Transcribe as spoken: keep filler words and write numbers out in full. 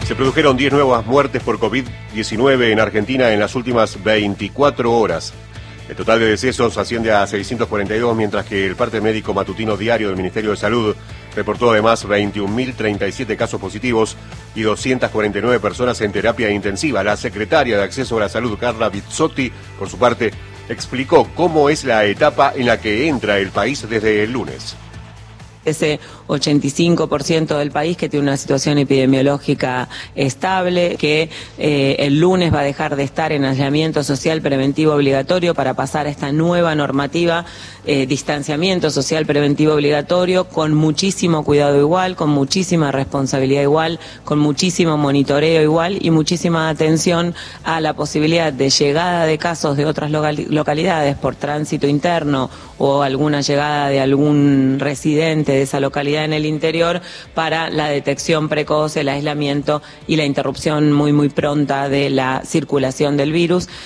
Se produjeron diez nuevas muertes por COVID diecinueve en Argentina en las últimas veinticuatro horas. El total de decesos asciende a seiscientos cuarenta y dos, mientras que el parte médico matutino diario del Ministerio de Salud reportó además veintiún mil treinta y siete casos positivos y doscientas cuarenta y nueve personas en terapia intensiva. La secretaria de Acceso a la Salud, Carla Bizzotti, por su parte, explicó cómo es la etapa en la que entra el país desde el lunes. Ese ochenta y cinco por ciento del país que tiene una situación epidemiológica estable, que eh, el lunes va a dejar de estar en aislamiento social preventivo obligatorio para pasar a esta nueva normativa, eh, distanciamiento social preventivo obligatorio, con muchísimo cuidado igual, con muchísima responsabilidad igual, con muchísimo monitoreo igual y muchísima atención a la posibilidad de llegada de casos de otras localidades por tránsito interno o alguna llegada de algún residente de esa localidad en el interior para la detección precoz, el aislamiento y la interrupción muy muy pronta de la circulación del virus.